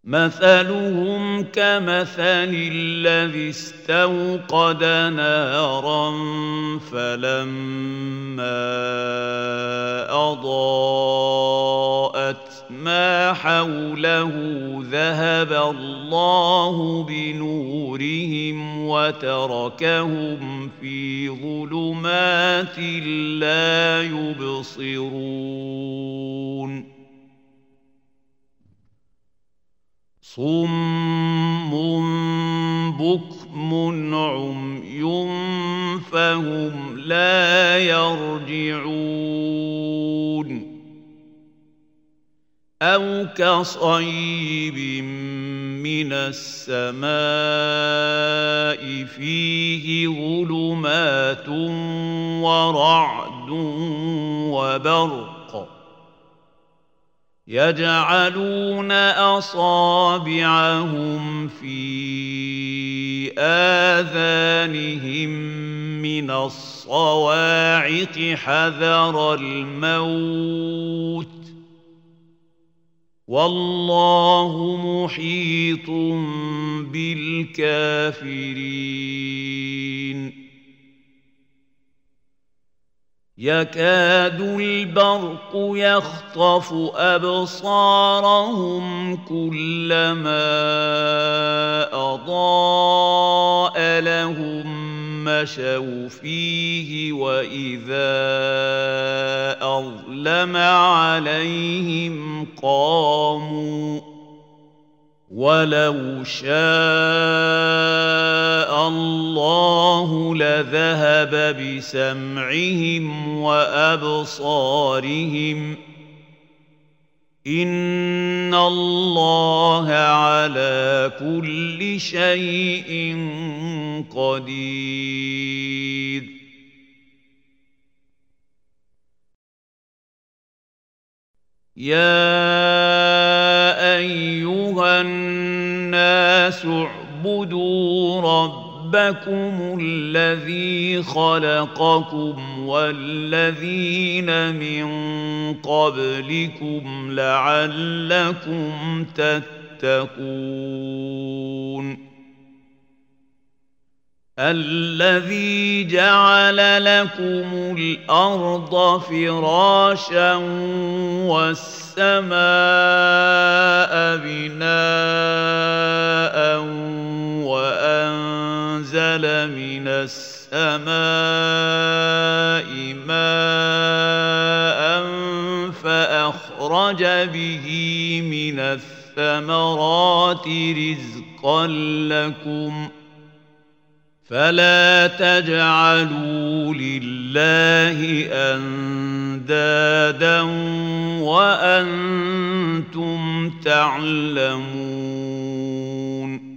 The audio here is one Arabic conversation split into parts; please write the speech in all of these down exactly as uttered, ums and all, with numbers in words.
مثلهم كمثل الذي استوقد نارا فلما أضاءت ما حوله ذهب الله بنورهم وتركهم في ظلمات لا يبصرون صم بكم عمي فهم لا يرجعون أو كصيب من السماء فيه ظلمات ورعد وبرق يجعلون أصابعهم في آذانهم من الصواعق حذر الموت والله محيط بالكافرين يكاد البرق يخطف أبصارهم كلما أضاء لهم مشوا فيه وإذا أظلم عليهم قاموا ولو شاء الله لذهب بسمعهم وأبصارهم إن الله على كل شيء قدير يا أيها الناس اعبدوا ربكم الذي خلقكم والذين من قبلكم لعلكم تتقون الذي جعل لكم الأرض فراشا والسماء بناء وأنزل من السماء ماء فأخرج به من الثمرات رزقا لكم فلا تجعلوا لله أندادا وأنتم تعلمون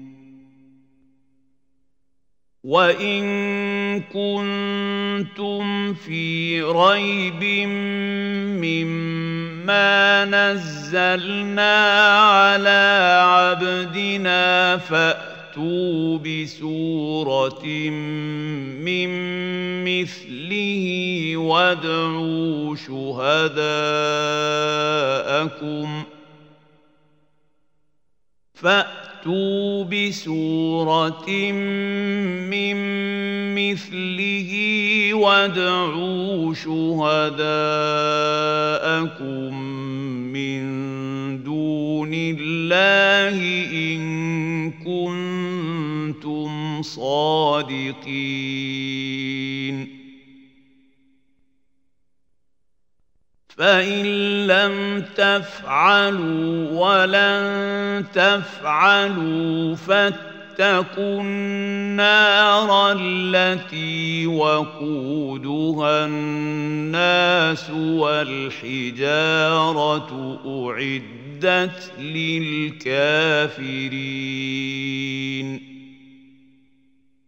وإن كنتم في ريب مما نزلنا على عبدنا فأتوا فأتوا بسورة من مثله وادعوا شهداءكم فأتوا بسورة من مثله وادعوا شهداءكم من دون الله إن كنتم صادقين فإن لم تفعلوا ولن تفعلوا فاتقوا النار التي وقودها الناس والحجارة أعدت للكافرين